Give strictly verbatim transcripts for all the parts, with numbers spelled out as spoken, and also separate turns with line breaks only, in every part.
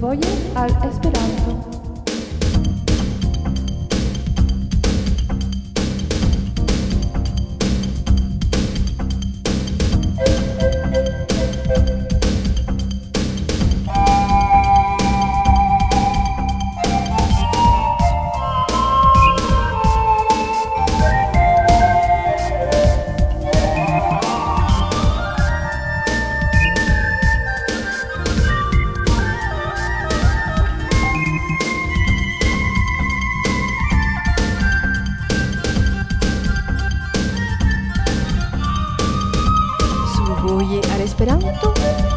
Survoje al Esperanto. Survoje al Esperanto.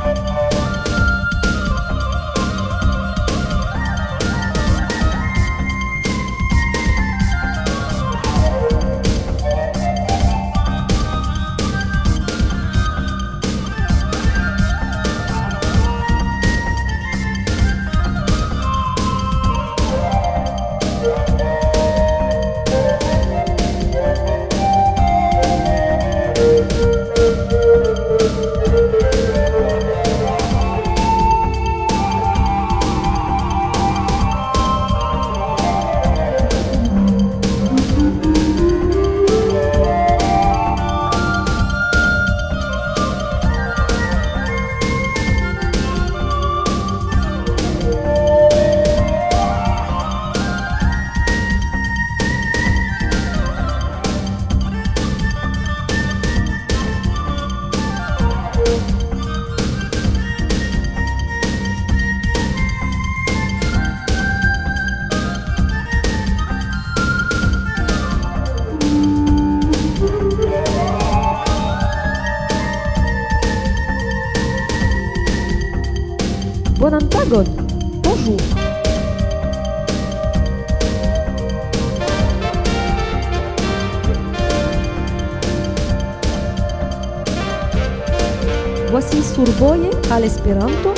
Bonan tagon! Bonjour! Voici Survoje al Esperanto.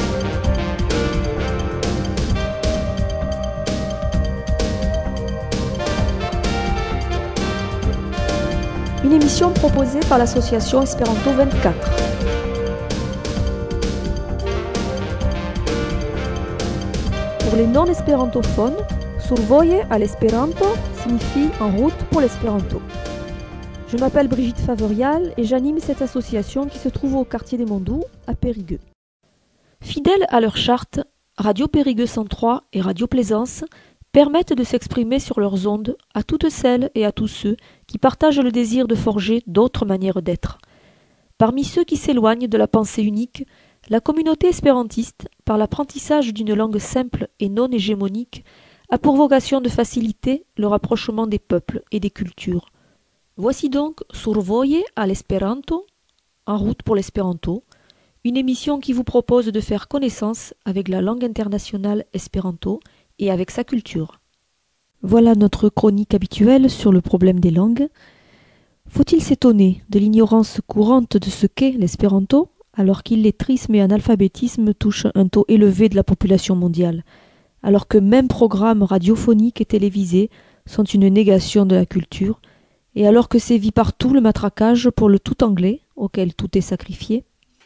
Une émission proposée par l'association Esperanto vingt-quatre. Pour les non-espérantophones, Survoje al Esperanto signifie en route pour l'espéranto. Je m'appelle Brigitte Favorial et j'anime cette association qui se trouve au quartier des Monts-Doux, à Périgueux. Fidèles à leur charte, Radio Périgueux cent trois et Radio Plaisance permettent de s'exprimer sur leurs ondes à toutes celles et à tous ceux qui partagent le désir de forger d'autres manières d'être. Parmi ceux qui s'éloignent de la pensée unique, la communauté espérantiste, par l'apprentissage d'une langue simple et non hégémonique, a pour vocation de faciliter le rapprochement des peuples et des cultures. Voici donc Survoje al Esperanto, en route pour l'espéranto, une émission qui vous propose de faire connaissance avec la langue internationale espéranto et avec sa culture. Voilà notre chronique habituelle sur le problème des langues. Faut-il s'étonner de l'ignorance courante de ce qu'est l'espéranto, alors qu'illettrisme et analphabétisme touchent un taux élevé de la population mondiale, alors que même programmes radiophoniques et télévisés sont une négation de la culture, et alors que sévit partout le matraquage pour le tout anglais, auquel tout est sacrifié?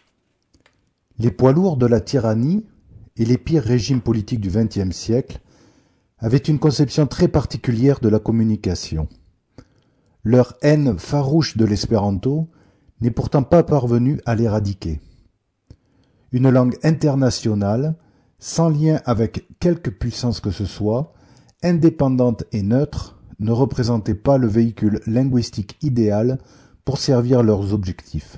Les poids lourds de la tyrannie et les pires régimes politiques du vingtième siècle avaient une conception très particulière de la communication. Leur haine farouche de l'espéranto n'est pourtant pas parvenue à l'éradiquer. Une langue internationale, sans lien avec quelque puissance que ce soit, indépendante et neutre, ne représentait pas le véhicule linguistique idéal pour servir leurs objectifs.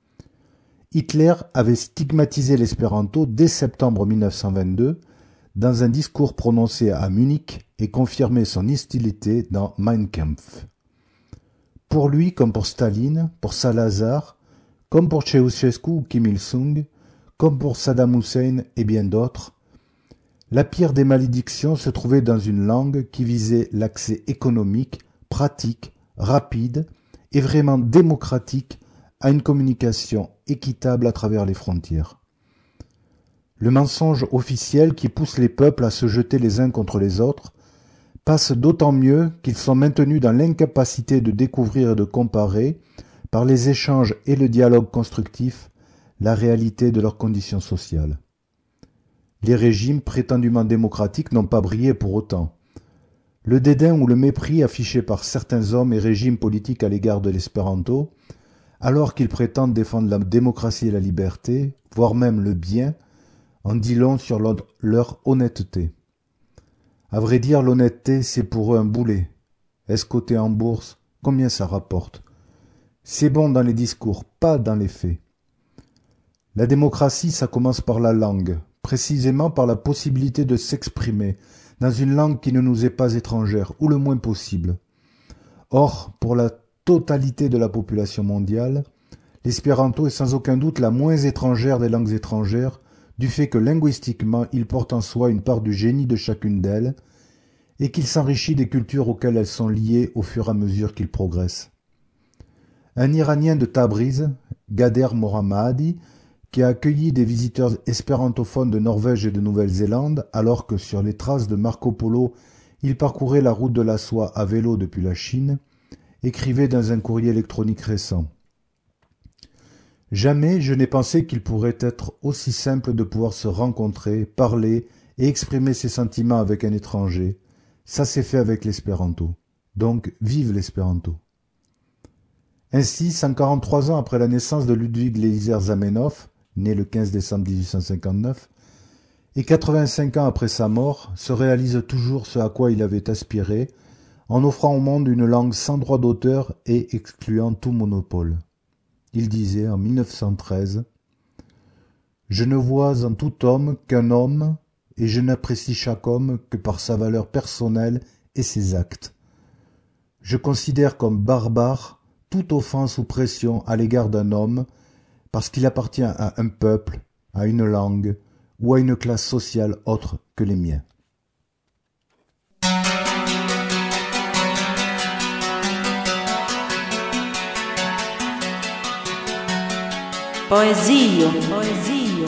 Hitler avait stigmatisé l'espéranto dès septembre mille neuf cent vingt-deux dans un discours prononcé à Munich et confirmé son hostilité dans Mein Kampf. Pour lui, comme pour Staline, pour Salazar, comme pour Ceausescu ou Kim Il-sung, comme pour Saddam Hussein et bien d'autres, la pire des malédictions se trouvait dans une langue qui visait l'accès économique, pratique, rapide et vraiment démocratique à une communication équitable à travers les frontières. Le mensonge officiel qui pousse les peuples à se jeter les uns contre les autres passe d'autant mieux qu'ils sont maintenus dans l'incapacité de découvrir et de comparer, par les échanges et le dialogue constructif, la réalité de leurs conditions sociales. Les régimes prétendument démocratiques n'ont pas brillé pour autant. Le dédain ou le mépris affiché par certains hommes et régimes politiques à l'égard de l'espéranto, alors qu'ils prétendent défendre la démocratie et la liberté, voire même le bien, en dit long sur leur honnêteté. À vrai dire, l'honnêteté, c'est pour eux un boulet. Est-ce coté en bourse? Combien ça rapporte? C'est bon dans les discours, pas dans les faits. La démocratie, ça commence par la langue, précisément par la possibilité de s'exprimer dans une langue qui ne nous est pas étrangère, ou le moins possible. Or, pour la totalité de la population mondiale, l'espéranto est sans aucun doute la moins étrangère des langues étrangères, du fait que linguistiquement il porte en soi une part du génie de chacune d'elles, et qu'il s'enrichit des cultures auxquelles elles sont liées au fur et à mesure qu'il progresse. Un Iranien de Tabriz, Gader Mohammadi, qui a accueilli des visiteurs espérantophones de Norvège et de Nouvelle-Zélande, alors que sur les traces de Marco Polo, il parcourait la route de la soie à vélo depuis la Chine, écrivait dans un courrier électronique récent. Jamais je n'ai pensé qu'il pourrait être aussi simple de pouvoir se rencontrer, parler et exprimer ses sentiments avec un étranger. Ça s'est fait avec l'espéranto. Donc, vive l'espéranto. Ainsi, cent quarante-trois ans après la naissance de Ludwig Eliezer Zamenhof, né le quinze décembre mille huit cent cinquante-neuf, et quatre-vingt-cinq ans après sa mort, se réalise toujours ce à quoi il avait aspiré, en offrant au monde une langue sans droit d'auteur et excluant tout monopole. Il disait en mille neuf cent treize « Je ne vois en tout homme qu'un homme, et je n'apprécie chaque homme que par sa valeur personnelle et ses actes. Je considère comme barbare toute offense ou pression à l'égard d'un homme parce qu'il appartient à un peuple, à une langue ou à une classe sociale autre que les miens. »
Poesia, poesia,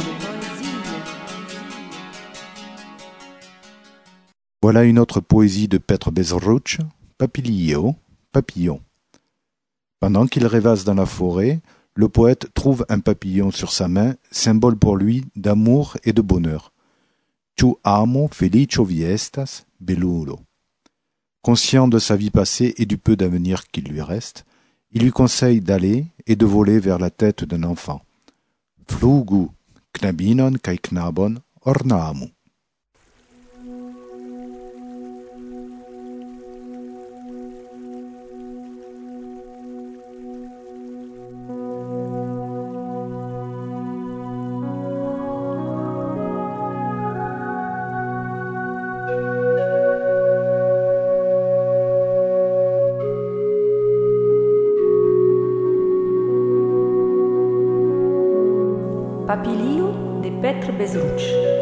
Voilà une autre poésie de Petr Bezruč, Papilio, papillon. Pendant qu'il rêvasse dans la forêt, le poète trouve un papillon sur sa main, symbole pour lui d'amour et de bonheur. Tu amo felicio viestas, bellulo. Conscient de sa vie passée et du peu d'avenir qu'il lui reste, il lui conseille d'aller et de voler vers la tête d'un enfant. Flugu, knabinon kai knabon ornamu.
Papilio de Petr Bezruč.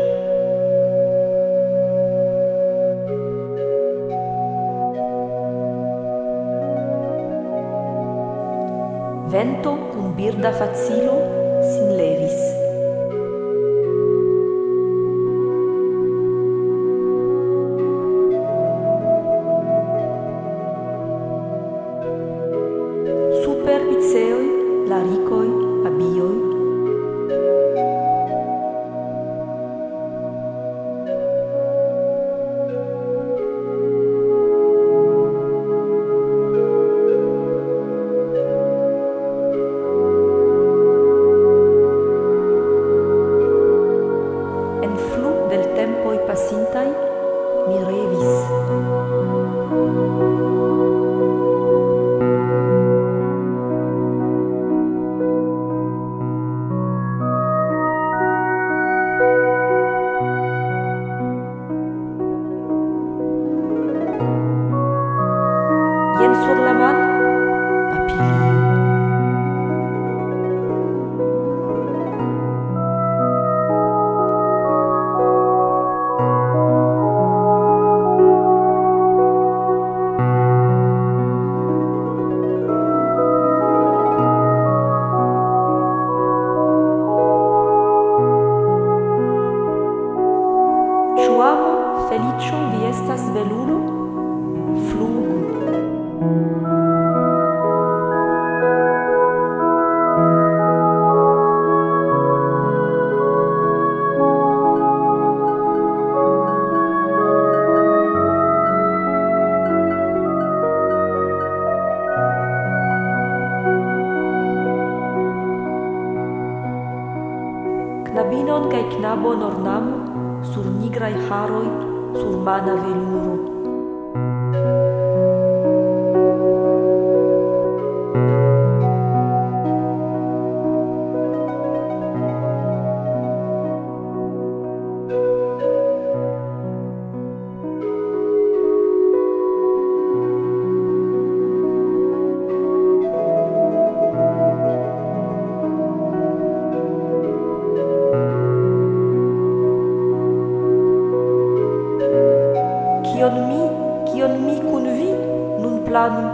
Vento un birda facilo sin levis. Super piceoi, laricoi, abioi. Pasintai mi revis. Jen sur la val, Papilio. Amo felicio vi estas vellulo, flugu. arbon ornamu sur nigraj haroj sur mana veluro. Kion mi, kion mi kun vi nun planu.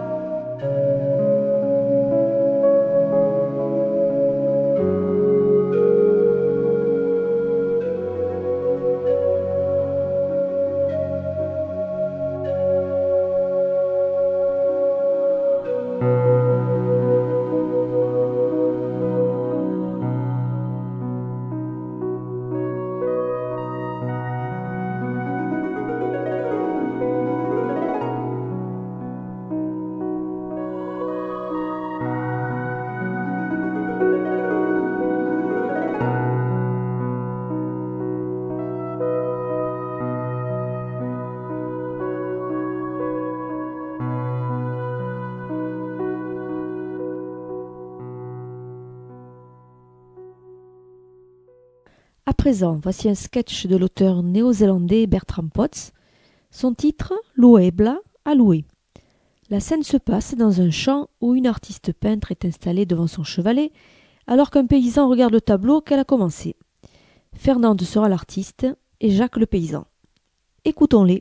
À présent, voici un sketch de l'auteur néo-zélandais Bertram Potts. Son titre, L'Oebla à louer. La scène se passe dans un champ où une artiste peintre est installée devant son chevalet alors qu'un paysan regarde le tableau qu'elle a commencé. Fernande sera l'artiste et Jacques le paysan. Écoutons-les.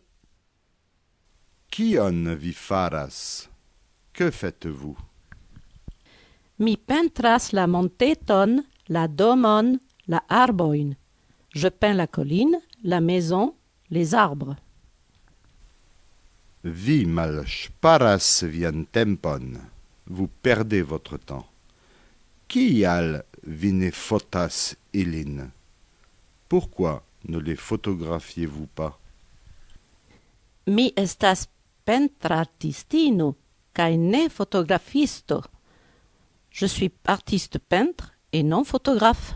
Kion vi faras? Que faites-vous?
Mi pentras la monteton, la domon, la arbojn. Je peins la colline, la maison, les arbres.
Vi malŝparas vian tempon. Vous perdez votre temps. Kial vi ne fotas ilin? Pourquoi ne les photographiez-vous pas?
Mi estas pentrartistino, kaj ne fotografisto. Je suis artiste peintre et non photographe.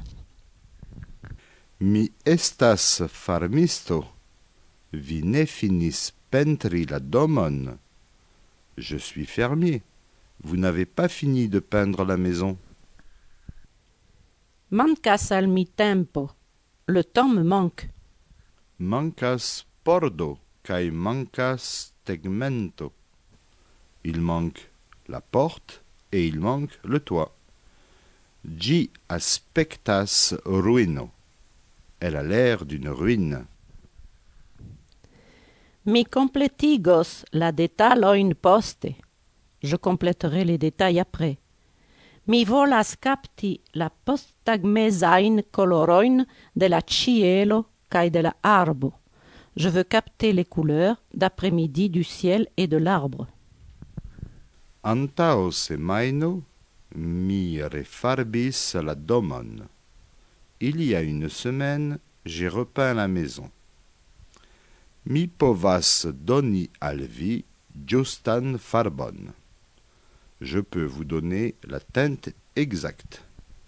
Mi estas farmisto. Vi ne finis pentri la domon. Je suis fermier. Vous n'avez pas fini de peindre la maison.
Mankas al mi tempo. Le temps me manque.
Mankas pordo kaj mankas tegmento. Il manque la porte et il manque le toit. Ĝi aspektas ruino. Elle a l'air d'une ruine.
Mi completigos la detalojn poste. Je compléterai les détails après. Mi volas capti la posttagmezajn colorojn de la ĉielo kaj de la arbo. Je veux capter les couleurs d'après-midi du ciel et de l'arbre.
Antaŭ semajno mi refarbis la domon. Il y a une semaine, j'ai repeint la maison. Mi povas doni al vi ĝustan farbon. Je peux vous donner la teinte exacte.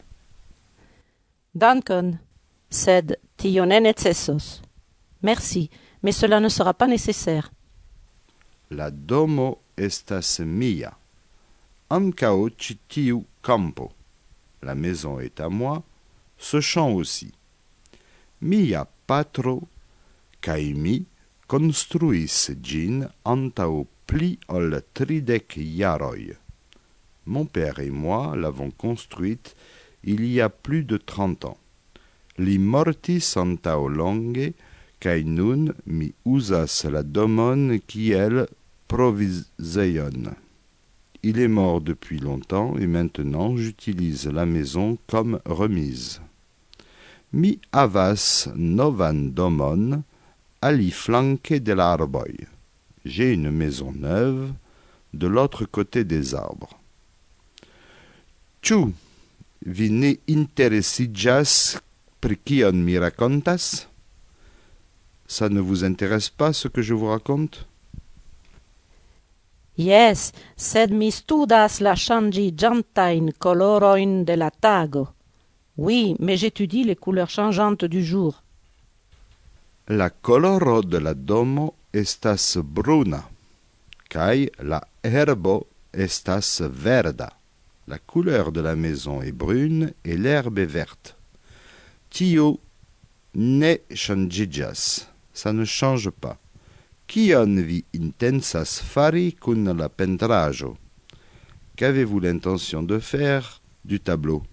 Dankon, sed tio ne necesos. Merci, mais cela ne sera pas nécessaire.
La domo estas mia. Ankaŭ ĉi tiu kampo. La maison est à moi, ce champ aussi. Mia patro kaj mi konstruis ĝin antaŭ pli ol tridek jaroj. Mon père et moi l'avons construite il y a plus de trente ans. Li mortis antaŭ longe, kaj nun mi uzas la domon kiel provizejon. Il est mort depuis longtemps et maintenant j'utilise la maison comme remise. Mi havas novan domon aliflanke de la arboj. J'ai une maison neuve de l'autre côté des arbres. Ĉu vi ne interesiĝas pri kion mi rakontas? Ça ne vous intéresse pas ce que je vous raconte?
Yes, sed mi studas la ŝanĝiĝantajn kolorojn de la tago. Oui, mais j'étudie les couleurs changeantes du jour.
La coloro de la domo estas bruna, kaj la herbo estas verda. La couleur de la maison est brune et l'herbe est verte. Tio ne ŝanĝiĝas. Ça ne change pas. Kion vi intensas fari kun la pentraĵo? Qu'avez-vous l'intention de faire du tableau?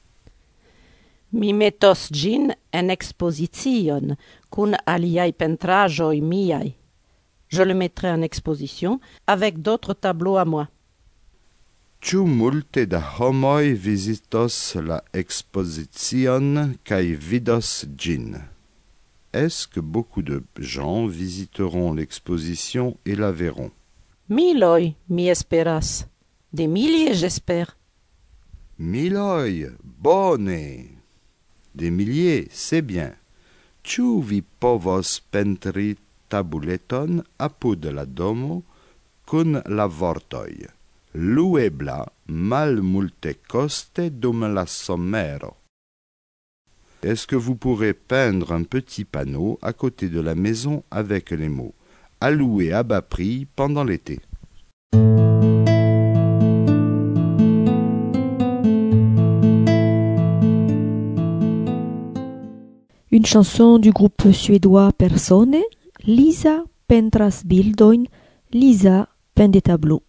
Mi metos ĝin en ekspozicion kun aliaj pentraĵoj miaj. Je le mettrai en exposition avec d'autres tableaux à moi.
Ĉu multe da homoj vizitos la ekspozicion kaj vidos ĝin? Est-ce que beaucoup de gens visiteront l'exposition et la verront?
Miloj, mi esperas. Des milliers, j'espère.
Miloj, bone. Des milliers, c'est bien. Ĉu vi povos pentri tabuleton apud la domo kun la vortoj luebla malmultekoste dum la somero? Est-ce que vous pourrez peindre un petit panneau à côté de la maison avec les mots « à louer à bas prix pendant l'été ».
Une chanson du groupe suédois Persone, Lisa pentras bildojn, Lisa peint des tableaux.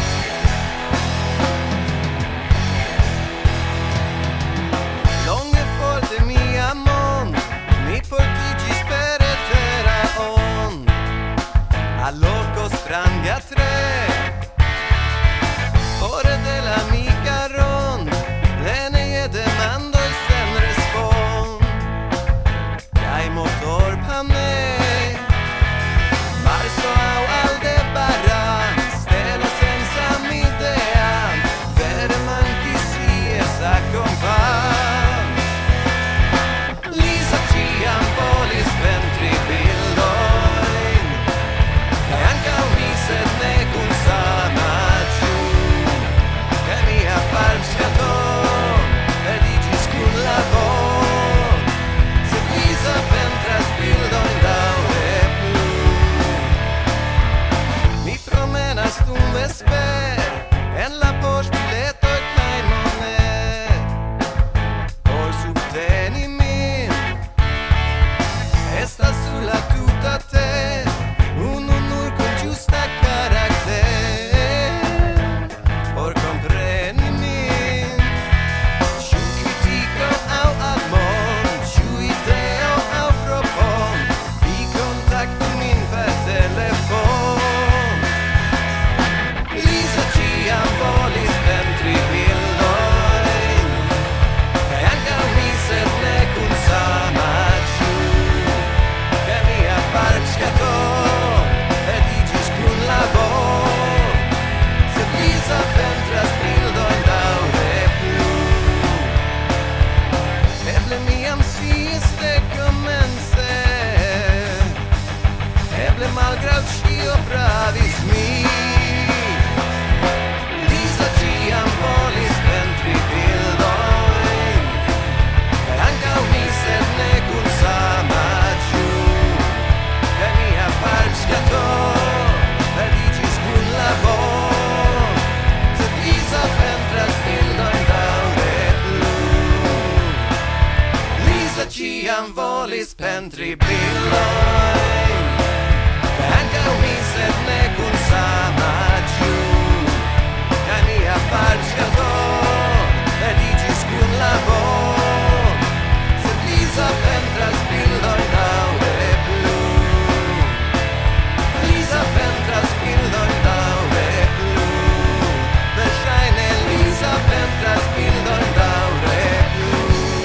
volis pentri bildojn, kaj ankaŭ mi sed ne kun sama ĝu, kaj mia farĉkato dediĉis kun labor, sed Liza pentras bildojn daŭre plu. Liza pentras bildojn daŭre plu. Verŝajne Liza pentras bildojn daŭre plu.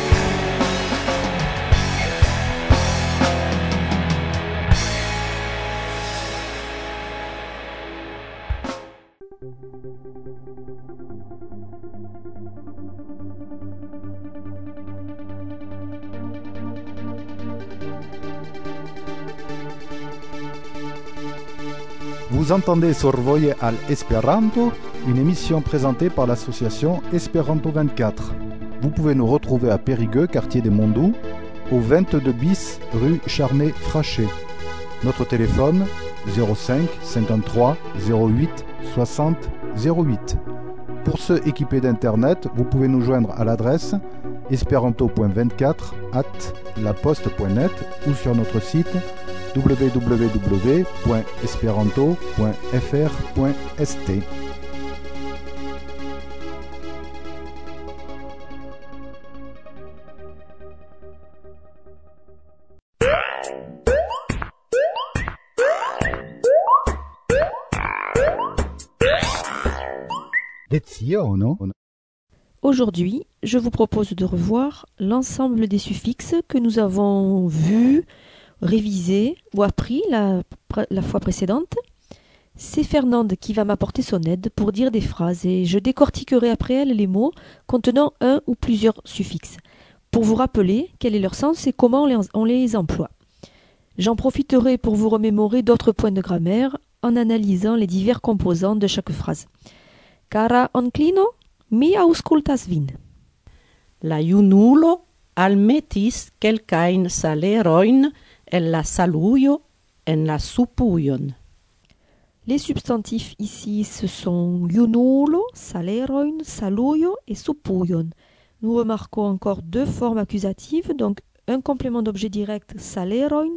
Vous entendez Survoje al Esperanto, une émission présentée par l'association Esperanto vingt-quatre. vous pouvez nous retrouver à Périgueux, quartier des Mondoux, au vingt-deux bis rue Charnay-Frachet. Notre téléphone zéro cinq cinquante-trois zéro huit soixante zéro huit. Pour ceux équipés d'internet, vous pouvez nous joindre à l'adresse espéranto point vingt-quatre arobase laposte point net ou sur notre site w w w point espéranto point f r point s t.
Aujourd'hui, je vous propose de revoir l'ensemble des suffixes que nous avons vus, révisés ou appris la, la fois précédente. C'est Fernande qui va m'apporter son aide pour dire des phrases et je décortiquerai après elle les mots contenant un ou plusieurs suffixes pour vous rappeler quel est leur sens et comment on les, on les emploie. J'en profiterai pour vous remémorer d'autres points de grammaire en analysant les divers composants de chaque phrase. Cara onclino, mi auscultas vin.
La junulo almetis kelkajn salerojn en la salujo en la supujon.
Les substantifs ici, ce sont junulo, saleroin, salujo et supujon. Nous remarquons encore deux formes accusatives, donc un complément d'objet direct, saleroin,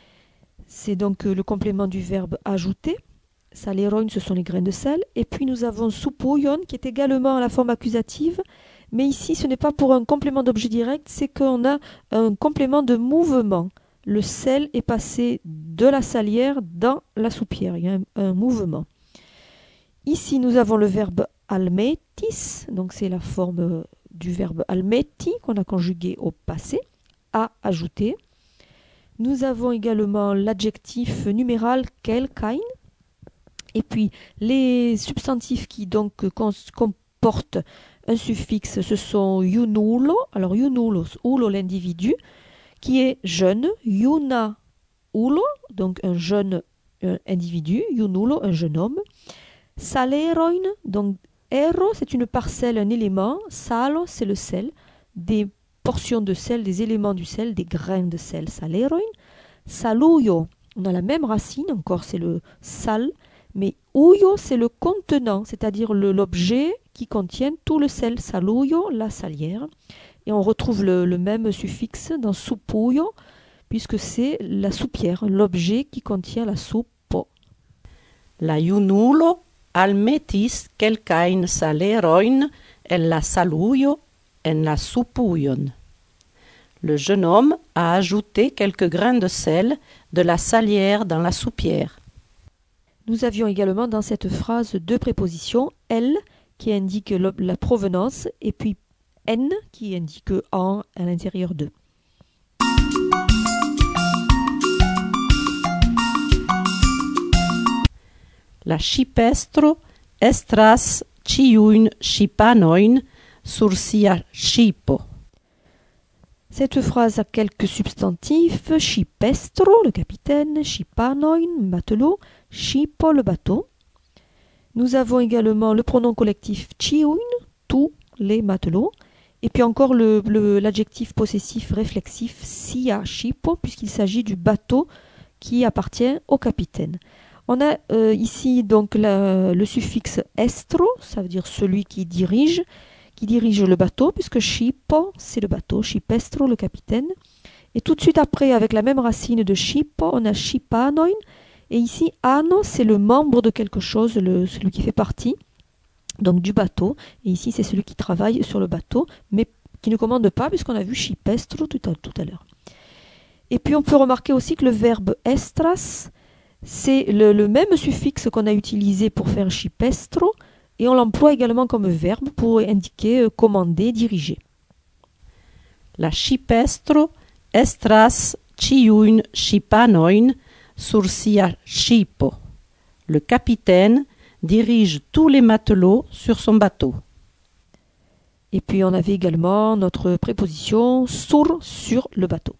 c'est donc le complément du verbe ajouter. Saleroin, ce sont les grains de sel. Et puis nous avons supujon, qui est également à la forme accusative, mais ici ce n'est pas pour un complément d'objet direct, c'est qu'on a un complément de mouvement. Le sel est passé de la salière dans la soupière, il y a un, un mouvement. Ici nous avons le verbe almetis, donc c'est la forme du verbe almeti qu'on a conjugué au passé, à ajouter. Nous avons également l'adjectif numéral kelkain. Et puis les substantifs qui donc comportent un suffixe, ce sont junulo, alors junulos, ulo l'individu, qui est jeune, juna ulo, donc un jeune un individu, junulo, un jeune homme, saleroin, donc ero, c'est une parcelle, un élément, salo, c'est le sel, des portions de sel, des éléments du sel, des grains de sel, saleroin, salujo, on a la même racine, encore c'est le sal, mais ujo, c'est le contenant, c'est-à-dire le, l'objet qui contient tout le sel, salujo, la salière. Et on retrouve le, le même suffixe dans supujo, puisque c'est la soupière, l'objet qui contient la soupe.
La junulo almetis kelkajn salerojn en la salujo en la supujon. Le jeune homme a ajouté quelques grains de sel de la salière dans la soupière.
Nous avions également dans cette phrase deux prépositions, elle qui indique la provenance et puis en qui indique en à l'intérieur d'eux.
La ŝipestro estras ĉiujn ŝipanojn sur sia ŝipo.
Cette phrase a quelques substantifs, ŝipestro, le capitaine, ŝipanojn, matelot, ŝipo, le bateau. Nous avons également le pronom collectif ĉiujn, tous les matelots, et puis encore le, le, l'adjectif possessif réflexif sia ŝipo, puisqu'il s'agit du bateau qui appartient au capitaine. On a euh, ici donc la, le suffixe estro, ça veut dire celui qui dirige, qui dirige le bateau, puisque ŝipo, c'est le bateau, ŝipestro, le capitaine. Et tout de suite après, avec la même racine de ŝipo, on a ŝipanojn, et ici, ano, c'est le membre de quelque chose, le, celui qui fait partie donc du bateau. Et ici, c'est celui qui travaille sur le bateau, mais qui ne commande pas, puisqu'on a vu ŝipestro tout à, tout à l'heure. Et puis, on peut remarquer aussi que le verbe estras, c'est le, le même suffixe qu'on a utilisé pour faire ŝipestro, et on l'emploie également comme verbe pour indiquer euh, commander, diriger.
La ŝipestro estras ĉiujn ŝipanojn sur sia ŝipo. Le capitaine dirige tous les matelots sur son bateau.
Et puis on avait également notre préposition sur, sur le bateau.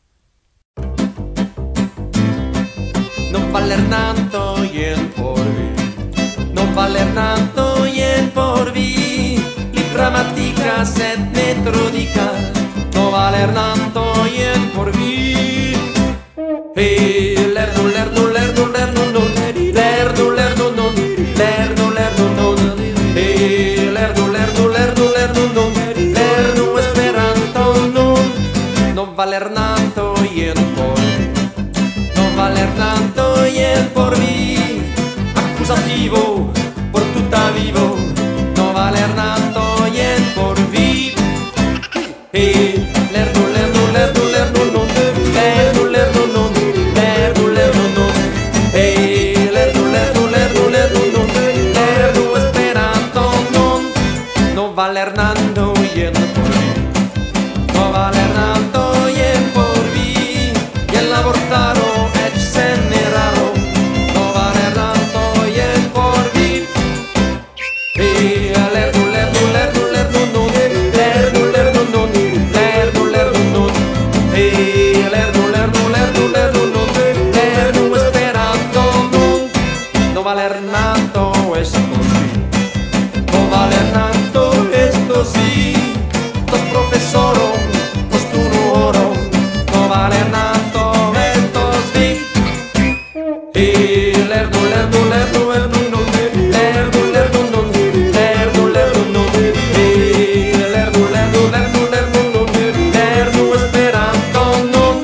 Non valer tanto y en por vi, non valer tanto y en por vi, li Gramatica set metrodica no valer tanto y en por vi. Hey, lerno, lerno, lerno, lerno, non, lerno, lerno, non, lerno, lerno, non, hey, lerno, lerno, lerno, lerno, non, lerno, esperanto, non, non valer tanto y en por, no valer tanto y en por vi, accusativo, por tutta vivo, no valer tanto y en por vi, hey, lerno, lerno, lerno, lerno, non, lerno, lerno, non, lerno, lerno, non, hey, lerno, lerno, lerno, lerno, non, lerno, esperanto, non, no valer tanto y en por vi, no valer tanto y en por vi, y el abortaro et se ne raro, no valer tanto y en por vi, hey, lerno, lerno, lerno, lerno, non, lerno, lerno, non, lerno, lerno, non, hey, lerno, lerno, lerno, lerno, non, lerno, esperanto, non, no valer tanto, esto sí, no valer tanto, esto sí, los profesoro, los tunuoro, no valer tanto, esto sí, hey, lerno, lerno, lerno, lerno, non, lerno, lerno, non, lerno, lerno, non, hey, lerno, lerno, lerno, lerno, non, lerno, esperanto, non,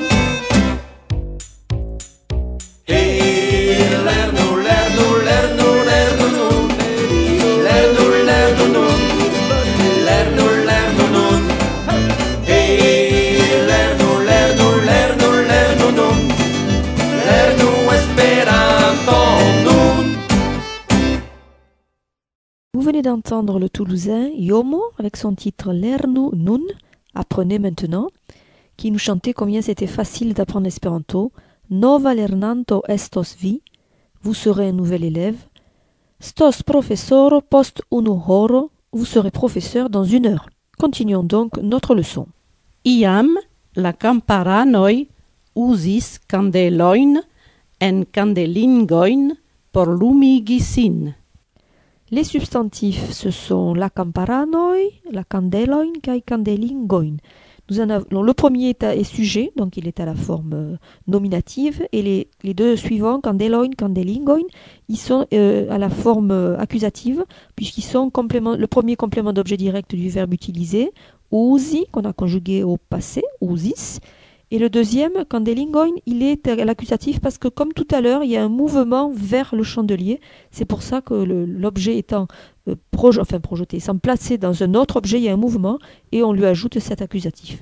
hey, lerno, lerno, lerno, lerno, non, lerno, lerno, non, lerno, lerno, non, hey, lerno, lerno, lerno, lerno, non, lerno, esperanto, non.
Vous venez d'entendre le Toulousain Yomo avec son titre Lernu Nun, apprenez maintenant, qui nous chantait combien c'était facile d'apprendre l'espéranto. Nova lernanto estos vi, vous serez un nouvel élève. Stos professoro post unu horo, vous serez professeur dans une heure. Continuons donc notre leçon.
Iam la camparanoi usis candeloin en candelingoin por lumigi sin.
Les substantifs, ce sont la camparanoi, la candeloin, kai candelingoin. Nous en avons, le premier est, à, est sujet, donc il est à la forme euh, nominative, et les, les deux suivants, candeloin, candelingoin, ils sont euh, à la forme euh, accusative, puisqu'ils sont complément, le premier complément d'objet direct du verbe utilisé, usi, qu'on a conjugué au passé, usis, et le deuxième, candelingoin, il est à l'accusatif parce que comme tout à l'heure, il y a un mouvement vers le chandelier. C'est pour ça que le, l'objet étant euh, proje, enfin projeté, sans placer dans un autre objet, il y a un mouvement et on lui ajoute cet accusatif.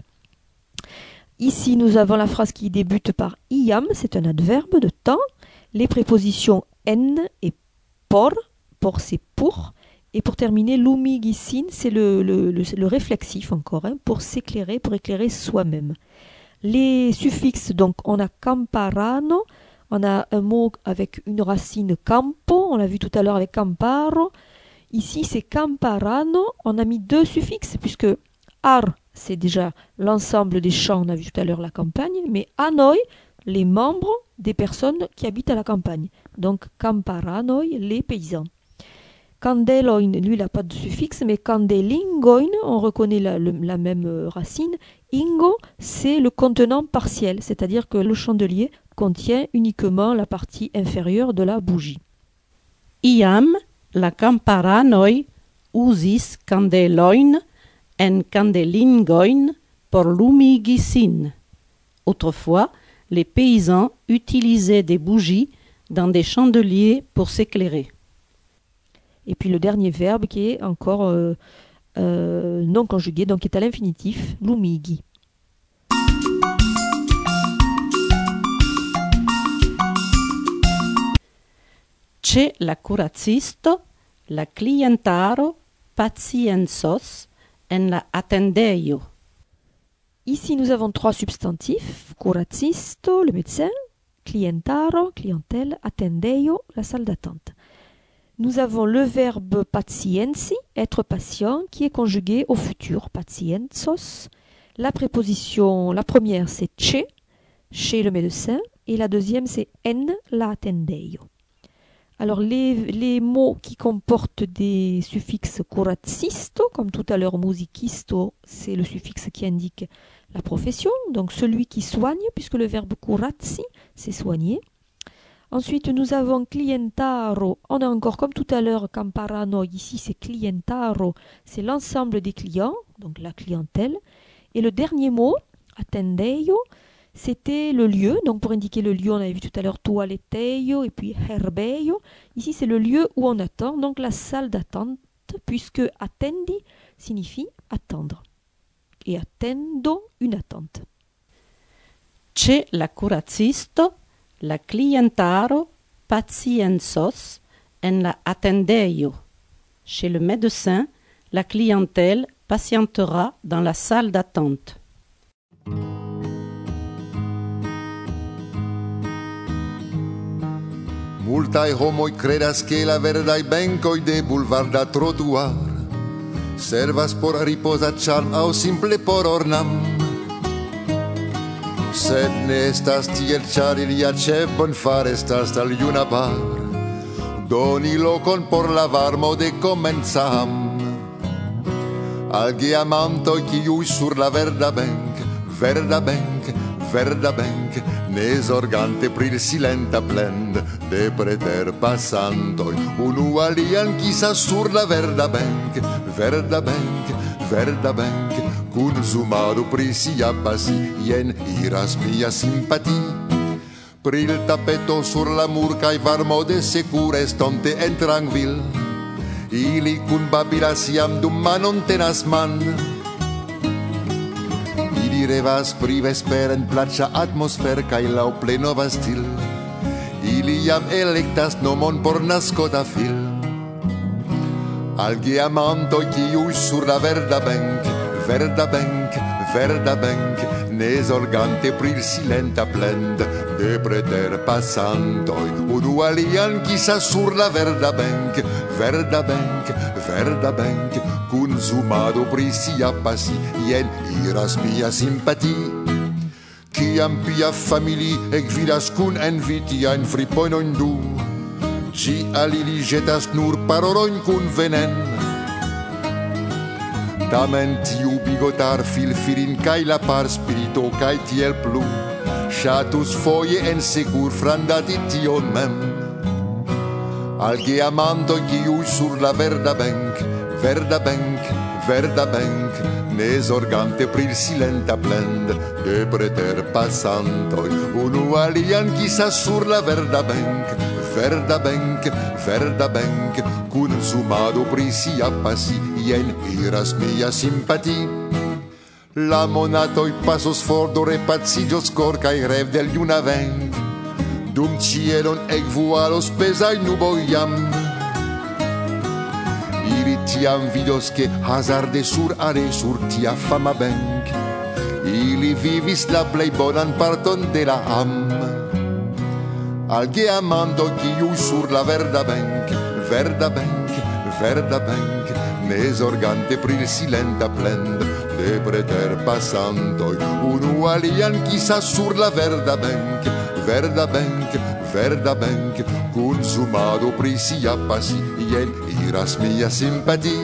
Ici, nous avons la phrase qui débute par iam, c'est un adverbe de temps. Les prépositions en et por, por c'est pour. Et pour terminer, lumigisin, c'est le, le, le, le réflexif encore, hein, pour s'éclairer, pour éclairer soi-même. Les suffixes, donc on a camparano, on a un mot avec une racine campo, on l'a vu tout à l'heure avec camparo. Ici c'est camparano, on a mis deux suffixes puisque ar c'est déjà l'ensemble des champs, on a vu tout à l'heure la campagne, mais anoi, les membres des personnes qui habitent à la campagne. Donc camparanoi, les paysans. Candeloin, lui, il n'a pas de suffixe, mais candelingoin, on reconnaît la, le, la même racine. Ingo, c'est le contenant partiel, c'est-à-dire que le chandelier contient uniquement la partie inférieure de la bougie.
Iam la camparanoi usis candeloin en candelingoin por lumigi sin. Autrefois, les paysans utilisaient des bougies dans des chandeliers pour s'éclairer.
Et puis le dernier verbe qui est encore euh, euh, non conjugué, donc qui est à l'infinitif, lumigi.
Ce la curacisto, la clientaro, paciensos, en la attendeio.
Ici, nous avons trois substantifs, curacisto, le médecin, clientaro, clientèle, attendeio, la salle d'attente. Nous avons le verbe paciensi, être patient, qui est conjugué au futur, paciensos. La préposition, la première c'est che, chez le médecin, et la deuxième c'est en la attendeio. Alors les, les mots qui comportent des suffixes curatsisto, comme tout à l'heure musicisto, c'est le suffixe qui indique la profession, donc celui qui soigne, puisque le verbe curatsi, c'est soigner. Ensuite, nous avons clientaro. On a encore, comme tout à l'heure, camparano, ici c'est clientaro, c'est l'ensemble des clients, donc la clientèle. Et le dernier mot, attendeio, c'était le lieu. Donc pour indiquer le lieu, on avait vu tout à l'heure toiletteio et puis herbeio. Ici, c'est le lieu où on attend, donc la salle d'attente, puisque attendi signifie attendre. Et attendo, une attente.
C'è la curazisto, la clientaro, paciensos, en la attendeio. Chez le médecin, la clientèle patientera dans la salle d'attente.
Multaj homoj kredas ke la verdaj benkoj de bulvarda trotuar servas por ripoza ĉarm aŭ simple por ornam. Sed ne estas tiel, ĉar ilia ĉefon far estas al juna par doni lokon por la varmo de komencam. Al geamantoj kiuj sur la verda benk, verda benk, verda benk, ne zorgante pri il silenta plend de preterpasantoj, unu alian kisas sur la verda benk, verda benk, verda benk, kun zumado pri sia pasi, jen iras mia simpati. Pri il tapeto sur la mur kaj varmo de sekure estonte en trankvil, ili kun babilas jam dum manon tenas man. Ili revas pri vesper en plaĉa atmosfer kaj laŭ plej nova stil. Ili jam elektas nomon por naskota fil. Al geamantoj kiuj sur la verda benk, verda benk, verda benk, ne zorgante pri il silenta plend de preterpasantoj, unu alian kisas sur la verda benk, verda benk, verda benk, kun zumado pri sia pasi, jen iras mia simpati. Kiam pia famili ekvidas kun envi tiajn friponojn du, ĝi al ili ĵetas nur parolojn kun venen. Tamen tiu bigotar filfilin kaj la par spirito kaj tiel plu ŝatus foje ensekur frandati tion mem. Al geamantoj kiuj sur la verda benk, verda benk, verda benk, ne zorgante pri il silenta plend de preterpasantoj, unu alian kisas sur la verda benk, verda benk, verda benk, kun zumado pri sia pasi, jen iras mia simpati. La monatoj pasos for, do repaciĝos kor kaj rev del juna venk, dum ĉielon ekvualos pezaj nuboj jam. Ili tiam vidos ke hazarde sur are sur tia fama benk, ili vivis la plej bonan parton de la am. Al geamantoj kiuj sur la verda benk, verda benk, verda benk, ne zorgante pri il silenta plend de preterpasantoj, unu alian kisas sur la verda benk, verda benk, verda benk, kun zumado pri sia pasi, jen iras mia simpati.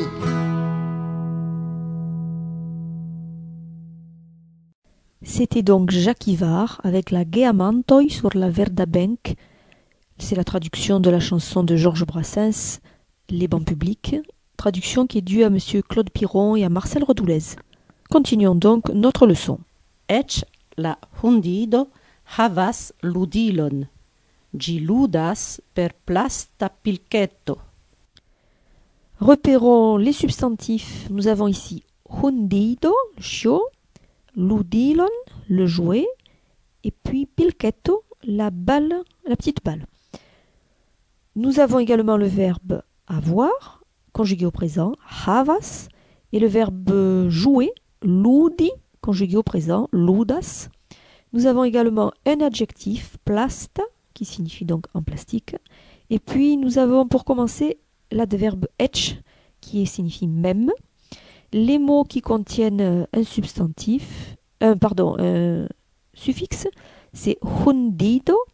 C'était donc Jacques Ivard avec la Geamantoj sur la verda benk. C'est la traduction de la chanson de Georges Brassens, Les bancs publics, traduction qui est due à monsieur Claude Piron et à Marcel Redoulez. Continuons donc notre leçon.
Ec la hundido havas ludilon. Ĝi ludas per plasta pilketo.
Repérons les substantifs. Nous avons ici hundido, le chiot, ludilon, le jouet, et puis pilketo, la balle, la petite balle. Nous avons également le verbe avoir, conjugué au présent, havas, et le verbe jouer, ludi, conjugué au présent, ludas. Nous avons également un adjectif, plasta, qui signifie donc en plastique. Et puis nous avons pour commencer l'adverbe ec, qui signifie même. Les mots qui contiennent un substantif, un, pardon, un suffixe, c'est hundido,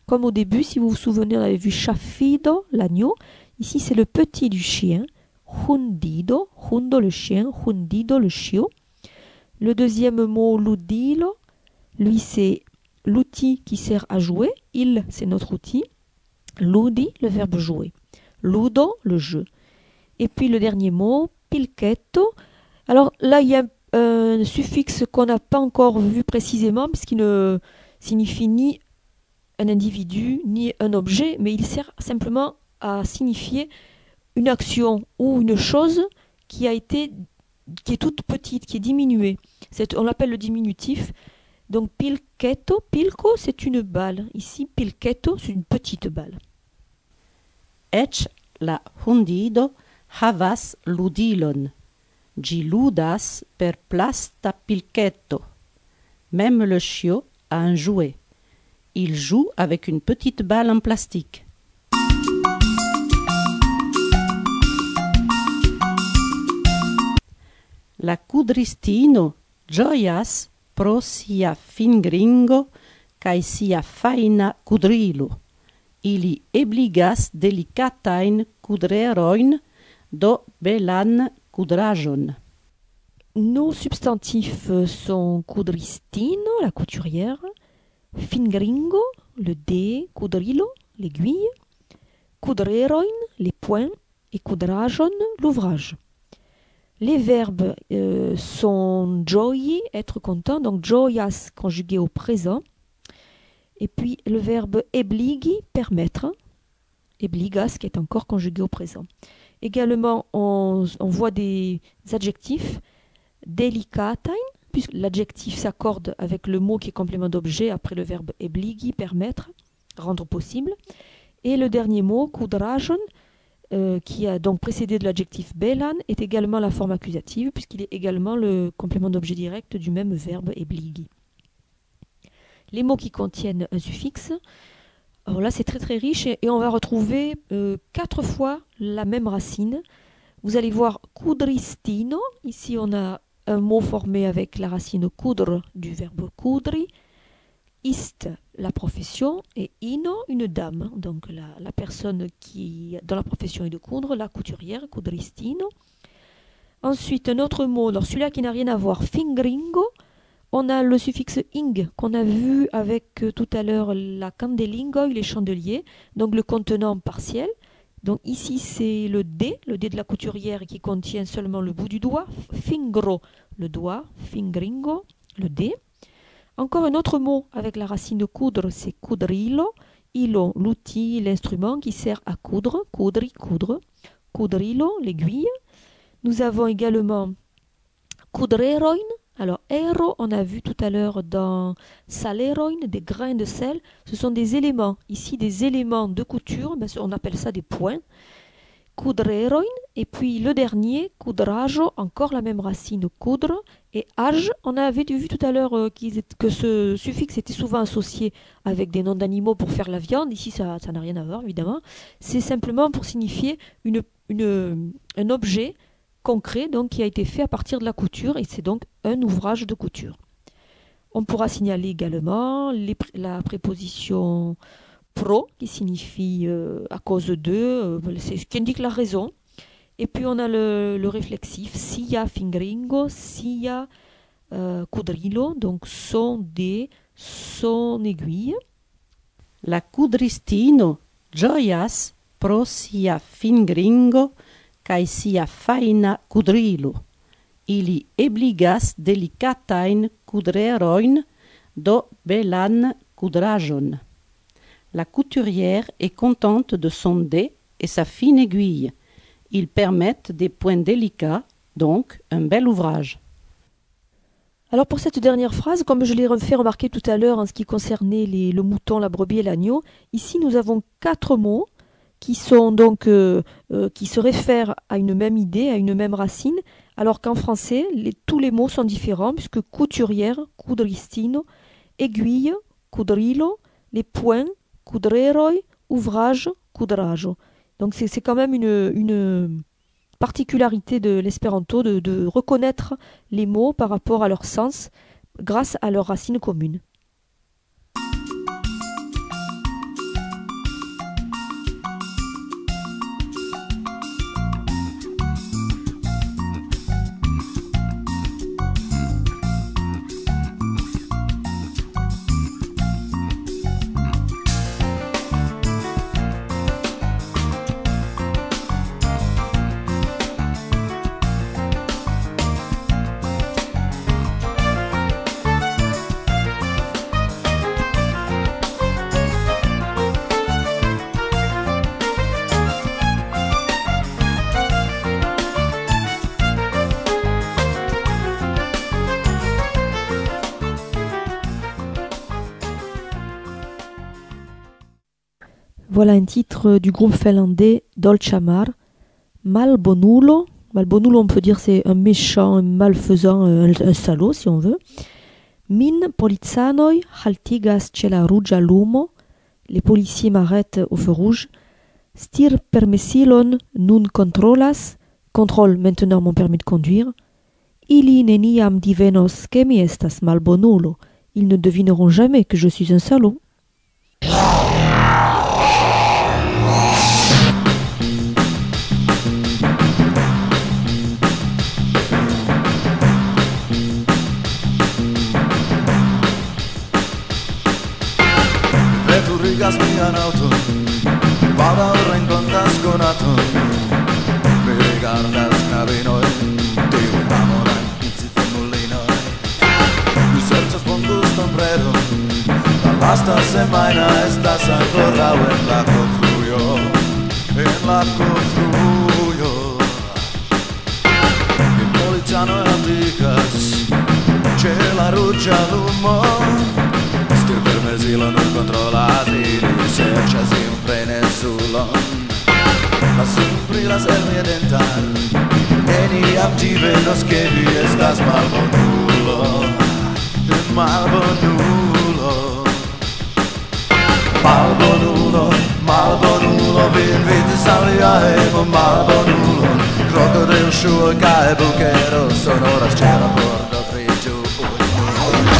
Comme au début, si vous vous souvenez, on avait vu chafido, l'agneau. Ici, c'est le petit du chien. Hundido, hundo le chien, hundido le chiot. Le deuxième mot, ludilo, lui, c'est l'outil qui sert à jouer. Il, c'est notre outil. Ludi, le verbe jouer. Ludo, le jeu. Et puis le dernier mot, pilchetto. Alors là, il y a un suffixe qu'on n'a pas encore vu précisément, puisqu'il ne signifie ni un individu, ni un objet, mais il sert simplement à signifier une action ou une chose qui a été, qui est toute petite, qui est diminuée. C'est, on l'appelle le diminutif. Donc pilchetto, pilco, c'est une balle. Ici, pilchetto, c'est une petite balle.
Ec la hundido havas ludilon. Gi ludas per plasta pilchetto. Même le chiot a un jouet. Il joue avec une petite balle en plastique. La kudristino gioias pro sia fingringo kaj sia fajna kudrilo. Ili ebligas delikatajn kudrerojn do belan kudraĵon.
Nos substantifs sont kudristino, la couturière, fingringo, le dé, kudrilo, l'aiguille, kudreroin, les points, et kudrajon, l'ouvrage. Les verbes euh, sont gioie, être content, donc gioias conjugué au présent. Et puis le verbe ebligi, permettre, ebligas qui est encore conjugué au présent. Également, on, on voit des adjectifs, delicatain, puisque l'adjectif s'accorde avec le mot qui est complément d'objet après le verbe ebligi, permettre, rendre possible. Et le dernier mot, kudrajon, euh, qui a donc précédé de l'adjectif belan, est également la forme accusative, puisqu'il est également le complément d'objet direct du même verbe ebligi. Les mots qui contiennent un suffixe, alors là c'est très très riche et, et on va retrouver euh, quatre fois la même racine. Vous allez voir kudristino, ici on a un mot formé avec la racine coudre du verbe coudri, ist la profession et ino une dame, donc la, la personne qui dans la profession est de coudre, la couturière, kudristino. Ensuite un autre mot, alors celui-là qui n'a rien à voir, fingringo. On a le suffixe ing qu'on a vu avec euh, tout à l'heure la candelingoi, les chandeliers, donc le contenant partiel. Donc ici c'est le dé, le dé de la couturière qui contient seulement le bout du doigt, fingro, le doigt, fingringo, le dé. Encore un autre mot avec la racine coudre, c'est kudrilo, ilo, l'outil, l'instrument qui sert à coudre, kudri, coudre, kudrilo, l'aiguille. Nous avons également kudreroin. Alors, ero, on a vu tout à l'heure dans saleroin, des grains de sel, ce sont des éléments. Ici, des éléments de couture, ben, on appelle ça des points. Kudreroin, et puis le dernier, kudrajo, encore la même racine, coudre. Et age, on avait vu tout à l'heure euh, que ce suffixe était souvent associé avec des noms d'animaux pour faire la viande. Ici, ça ça n'a rien à voir, évidemment. C'est simplement pour signifier une, une, un objet concret donc, qui a été fait à partir de la couture et c'est donc un ouvrage de couture. On pourra signaler également les, la préposition pro qui signifie euh, à cause de, euh, c'est ce qui indique la raison. Et puis on a le, le réflexif sia fingringo, sia euh, kudrilo, donc son dé, son aiguille.
La kudristino gioias pro sia fingringo kaj sia fajna kudrilo. Ili ebligas delikatajn kudrerojn do belan kudraĵon. La couturière est contente de son dé et sa fine aiguille. Ils permettent des points délicats, donc un bel ouvrage.
Alors pour cette dernière phrase, comme je l'ai fait remarquer tout à l'heure en ce qui concernait les, le mouton, la brebis et l'agneau, ici nous avons quatre mots qui sont donc euh, euh, qui se réfèrent à une même idée, à une même racine, alors qu'en français, les, tous les mots sont différents, puisque couturière, kudristino, aiguille, kudrilo, les points, kudreroi, ouvrage, kudrajo. Donc c'est, c'est quand même une, une particularité de l'espéranto de, de reconnaître les mots par rapport à leur sens grâce à leurs racines communes. Voilà un titre du groupe finlandais Dolce Amar, Malbonulo. Malbonulo, on peut dire c'est un méchant, un malfaisant, un, un salaud si on veut. Min polizanoi haltigas ce la rugia lumo. Les policiers m'arrêtent au feu rouge. Stir permesilon nun controlas. Contrôle maintenant mon permis de conduire. Ili neniam divenos que mi estas malbonulo. Ils ne devineront jamais que je suis un salaud.
Rigas mian auto, para rencontas con ato. Mi rigardas knabinoi, tiu enamoran incite mulinoi. Mi serĉas bonguston predo, la lasta semajna estas ankoraŭ en la kofrujo, en la kofrujo. Mi policanoj haltigas ĉe la ruĝa lumo. Stir permesilon non controlas, ili serĉas iun frenezulon. La sun brilas el mia dentar, neniam ĝi venos ke vi estas malbonulo, malbonulo. Malbonulo, malbonulo, vi invitis al lia hejmo, malbonulo. Krokodilŝuoj kaj bukero sonoras ĉe la pordo tri ĉu unu.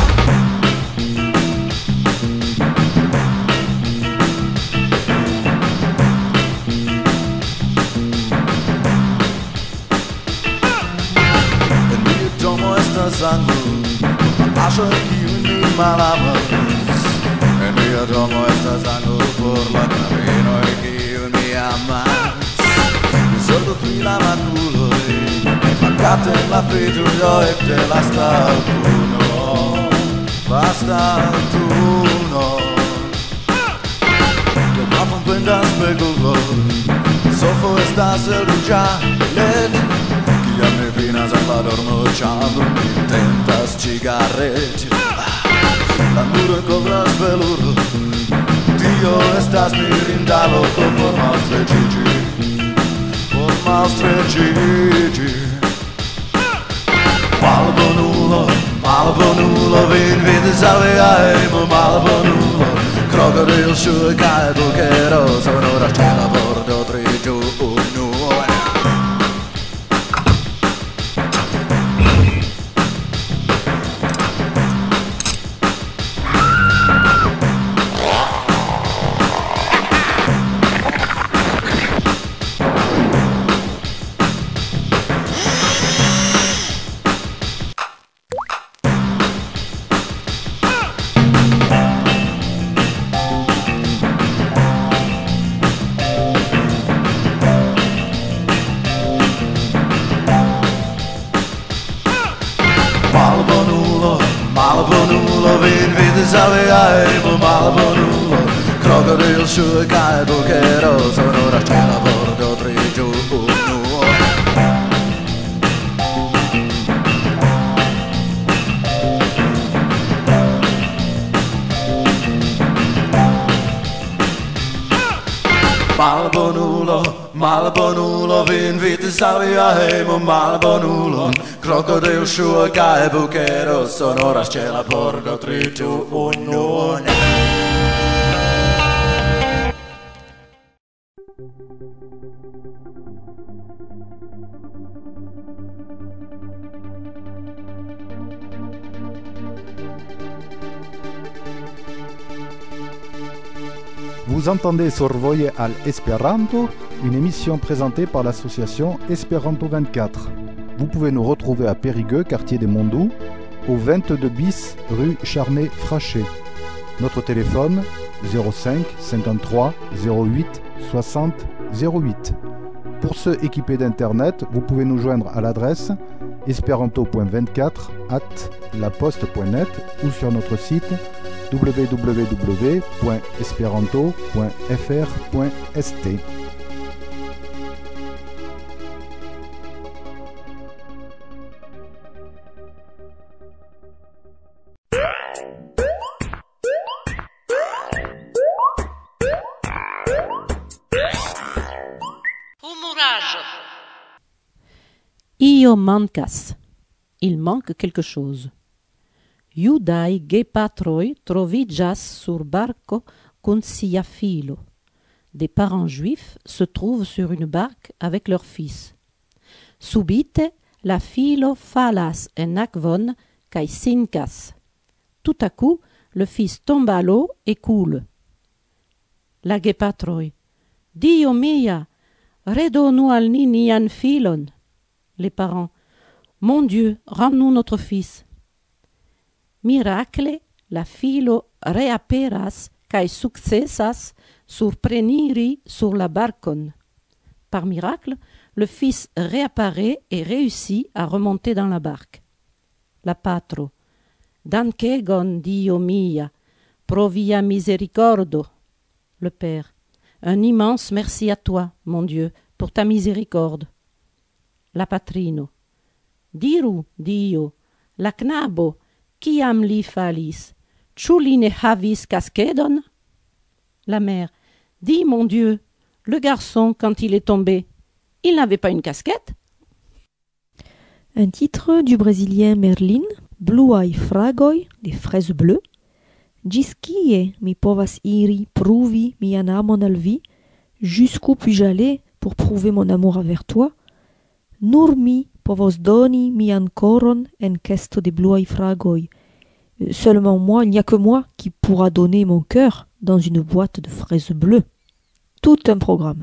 Sangu, aso kiun mi malamas. En mia domo estas sangu por la knabinoj kiun mi amas. Mi sorto pri la makuloj, ekfakate la fritujoj ekde la statuno, la statuno. La pafon plendas spegulo, sofo estas el ruĝa led. Kiam mi finas en la dormoĉambro, mi tentas cigareti. La muro kovras veluro, tio estas mirinda loko por malstreĉiĝi, por malstreĉiĝi. Malbonulo, malbonulo, vi invitis al via hejmo, malbonulo. Krokodilŝuoj kaj bukero sonoras ĉe la pordo tri ĉu unu. Malbonulo, malbonulo, vi invitis al via hejmo, malbonulo. Krokodilŝuoj kaj bukero sonoras ĉe la pordo tri ĉu unu. Malbonulo, malbonulo, vi invitis al via hejmo, malbonulo. Krokodilŝuoj kaj bukero sonoras ĉe la pordo tri ĉu unu.
Vous entendez Survoje al Esperanto, une émission présentée par l'association Esperanto vingt-quatre. Vous pouvez nous retrouver à Périgueux, quartier des Mondoux, au vingt-deux bis rue Charnay-Frachet. Notre téléphone zéro cinq cinquante-trois zéro huit soixante zéro huit. Pour ceux équipés d'internet, vous pouvez nous joindre à l'adresse esperanto point vingt-quatre arobase laposte point net ou sur notre site w w w point esperanto point f r point s t.
village. Io mancas. Il manque quelque chose. Iudai gepatroi trovigas sur barco con sia filo. Des parents juifs se trouvent sur une barque avec leur fils. Subite la filo falas en akvon kai sinkas. Tout à coup, le fils tombe à l'eau et coule. La gepatroi. Dio mia, redonu al ni nian filon. Les parents. Mon Dieu, rends-nous notre fils. Miracle, la filo reaperas kai successas surpreniri sur la barcon. Par miracle, le fils réapparaît et réussit à remonter dans la barque. La patro. Dankegon Dio mia, pro via misericordo. Le père. Un immense merci à toi, mon Dieu, pour ta miséricorde. La patrino. Diru, Dio, la knabo, kiam li falis, ĉu li ne havis casquedon? La mère. Dis, mon Dieu, le garçon, quand il est tombé, il n'avait pas une casquette?
Un titre du brésilien Merlin, Bluai fragoi, des fraises bleues. Gis kie mi povas iri pruvi mian amon al vi? Jusqu'où puis-je aller pour prouver mon amour envers toi? Nur mi povos doni mian koron en kesto de bluai fragoi. Seulement moi, il n'y a que moi qui pourra donner mon cœur dans une boîte de fraises bleues. Tout un programme.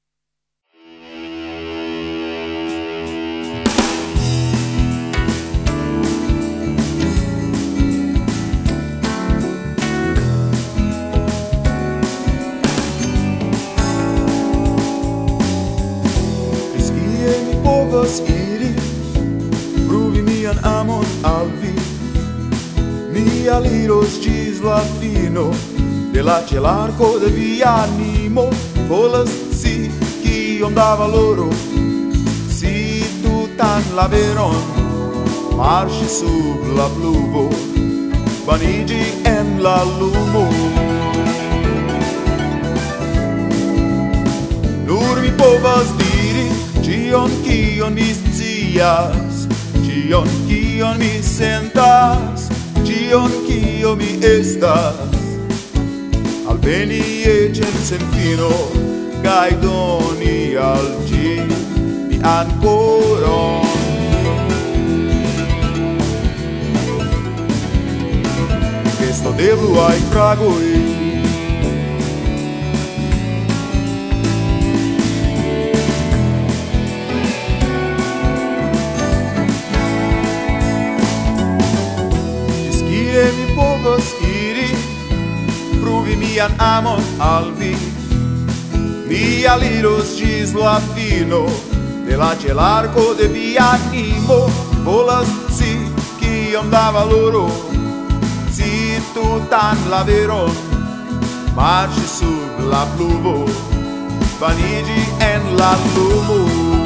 Povas iri, pruvi mian amon al vi. Mi aliros gis la fino de la celarco de via animo. Volas si kiom da valoro, si tutan la veron, marŝi sub la pluvo, vaniĝi en la lumo. Nur mi povas diri Cion kion mi scias, cion kion mi sentas, cion kio mi estas. Alveni ec en sen fino, kaj doni al ĝi mian koron. Gesto de bluaj fragoj. Mi povas iri, pruvi mian amon al vi. Mi aliros gis la fino de la celarco de via animo. Volas si kiom da valoro, si tutan la veron, marŝi sub la pluvo, vaniĝi en la lumo.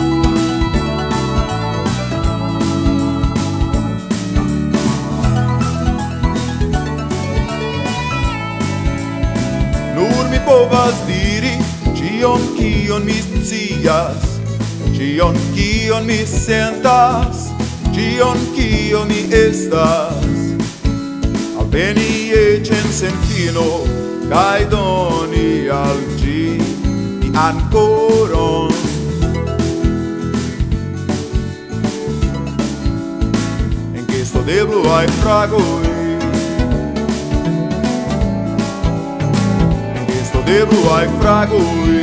Nur mi povas diri cion kion mi scias, cion kion mi sentas, cion kio mi estas. Alveni ec en sen fino, kaj doni al ĝi mian koron. En gesto de bluaj fragoj. De bluaj fragoj.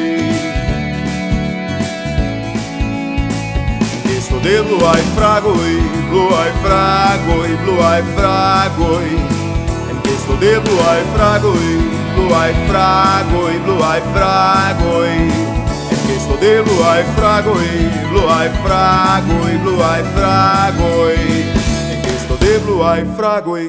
Gesto de bluaj fragoj, bluaj fragoj, bluaj fragoj. En gesto de bluaj fragoj, bluaj fragoj, bluaj fragoj. En gesto de bluaj fragoj, bluaj fragoj, bluaj fragoj. En gesto de bluaj fragoj.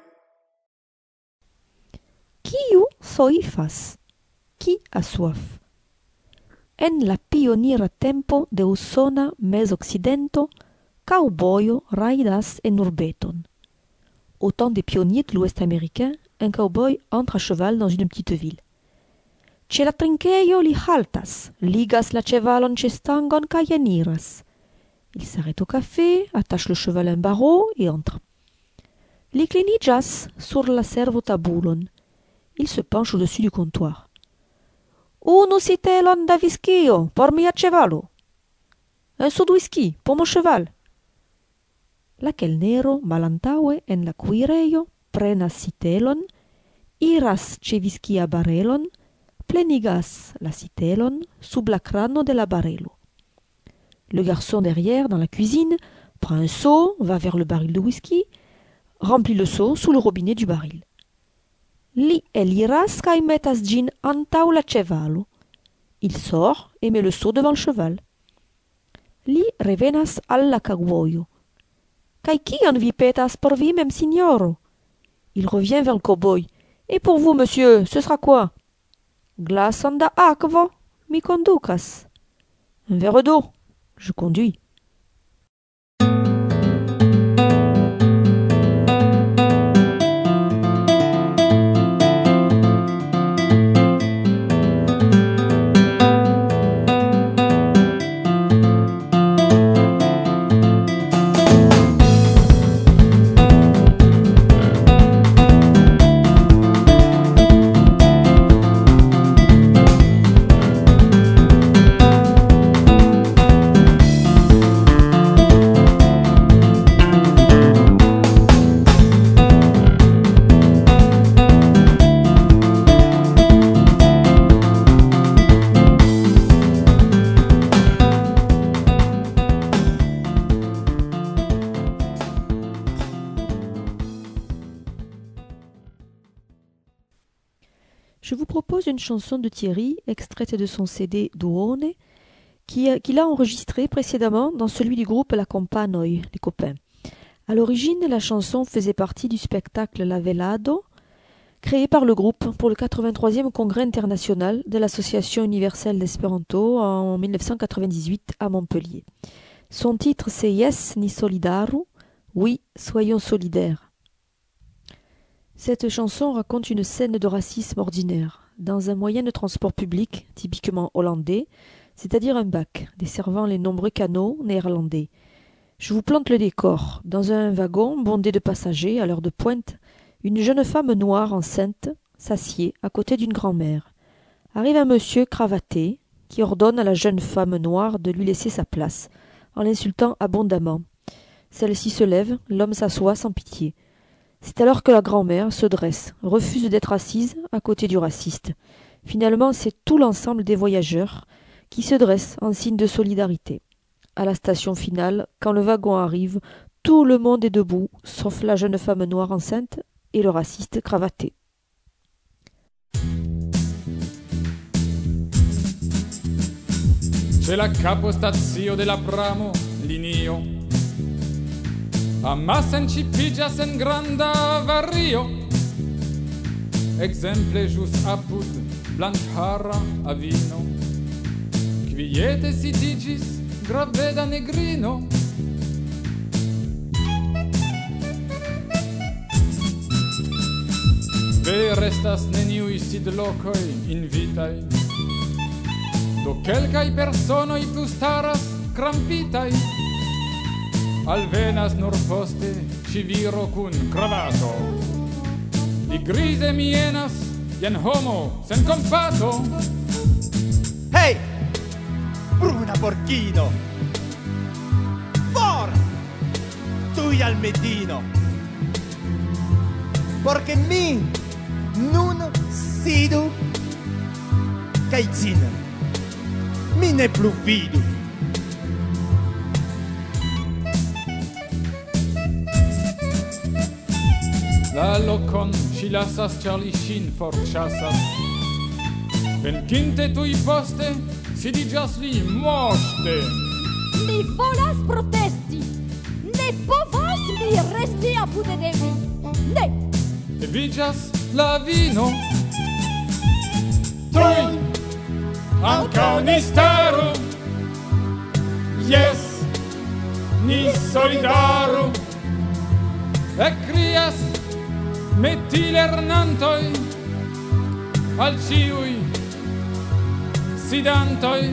Kiu soifas? Qui a soif? En la pionira tempo de usona mezoccidento, cowboyo raidas en urbeton. Au temps des pionniers de l'Ouest américain, un cowboy entre à cheval dans une petite ville. Ce la trinqueio li haltas, ligas la chevalon ce stangon ca eniras. Il s'arrête au café, attache le cheval à un barreau et entre. Li clinigas sur la servo tabulon. Il se penche au-dessus du comptoir. Unu sitelon da vischio, por mia cevalo. Un seau de whisky, pour mon cheval. La kelnero malantaue en la cuireio prenas sitelon, iras ce viskia barelon, plenigas la sitelon sub la crano de la barelo. Le garçon derrière, dans la cuisine, prend un seau, va vers le baril de whisky, remplit le seau sous le robinet du baril. Li eliras kai metas gin antau la cevalo. Il sort et met le seau devant le cheval. Li revenas alla caguoio. Kai kion vi petas por vi, mem signoro? Il revient vers le cow-boy. Et pour vous, monsieur, ce sera quoi? Glason da aquo, mi conducas. Un verre d'eau, je conduis. Je vous propose une chanson de Thierry, extraite de son C D Duone, qu'il qui a enregistrée précédemment dans celui du groupe La Companoi, les copains. À l'origine, la chanson faisait partie du spectacle La Velado, créé par le groupe pour le quatre-vingt-troisième Congrès international de l'Association universelle d'Espéranto en mille neuf cent quatre-vingt-dix-huit à Montpellier. Son titre c'est Yes ni solidaru, oui, soyons solidaires. Cette chanson raconte une scène de racisme ordinaire, dans un moyen de transport public typiquement hollandais, c'est-à-dire un bac, desservant les nombreux canaux néerlandais. Je vous plante le décor. Dans un wagon bondé de passagers, à l'heure de pointe, une jeune femme noire enceinte s'assied à côté d'une grand-mère. Arrive un monsieur cravaté qui ordonne à la jeune femme noire de lui laisser sa place, en l'insultant abondamment. Celle-ci se lève, l'homme s'assoit sans pitié. C'est alors que la grand-mère se dresse, refuse d'être assise à côté du raciste. Finalement, c'est tout l'ensemble des voyageurs qui se dressent en signe de solidarité. À la station finale, quand le wagon arrive, tout le monde est debout, sauf la jeune femme noire enceinte et le raciste cravaté.
C'è la capostazio della Pramo linio. Ammassen ci pigias en granda vario. Exemple jus apud blanchara avino. Quiete sidigis graveda negrino. Ve restas neniui sid locoi invitai. Do quelcai personoi plus staras crampitai. Alvenas nur poste civiro cun cravato. Li grise mienas jen homo sen compato.
Hey, bruna porchino, for tui al medino, porque mi nun sidu kai zin mi ne plu vidu.
La locon ci lasas, char li shin forchasas. Venkinte tui poste, sidigas li moste.
Mi volas protesti, ne povas mi resti apude de vi. Ne!
E vigas la vino. Tui, anca ni staru. Yes, ni solidaru. E crias, metti lernantoi al ciui sidantoi.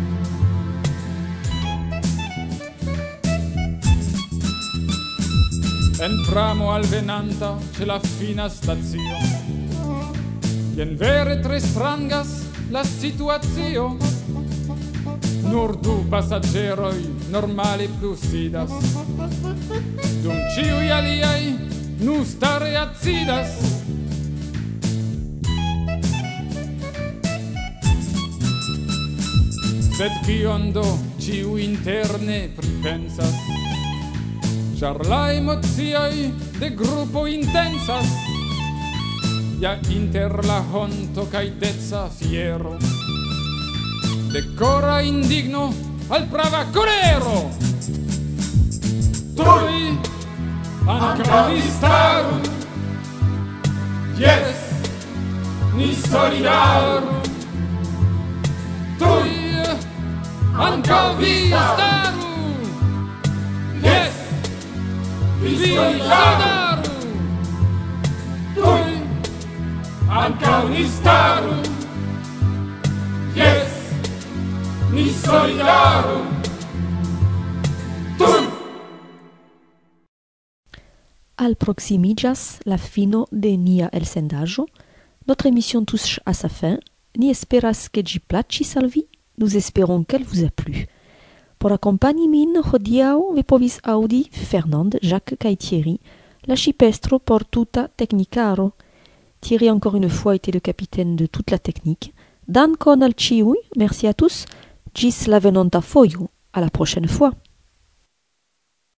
En pramo alvenanta ce la fina stazio. Ien vere tre strangas la situazio. Nur du passageroi normali plus sidas. Dum ciui aliai nu stare accidas. Sed kion do ciu interne pripensas? Char la emozioi de gruppo intensas. Ja inter la honto cae dezza fiero. De cora indigno al prava colero. Tui anca ni staru. Yes, ni solidaru. Tui anca vi staru. Yes, vi solidaru. Tui anca ni staru. Yes, ni solidaru. Tui.
Alproximigas la fino de nia elsendaĵo. Notre émission touche à sa fin. Ni esperas ke ĝi plaĉis al vi. Nous espérons qu'elle vous a plu. Por accompagni min hodiaŭ vi povis aŭdi Fernand, Jacques kaj Thierry, la ŝipestro por tuta teknikaro. Thierry encore une fois était le capitaine de toute la technique. Dankon al ĉiuj, merci à tous. Ĝis la venonta fojo. À la prochaine fois.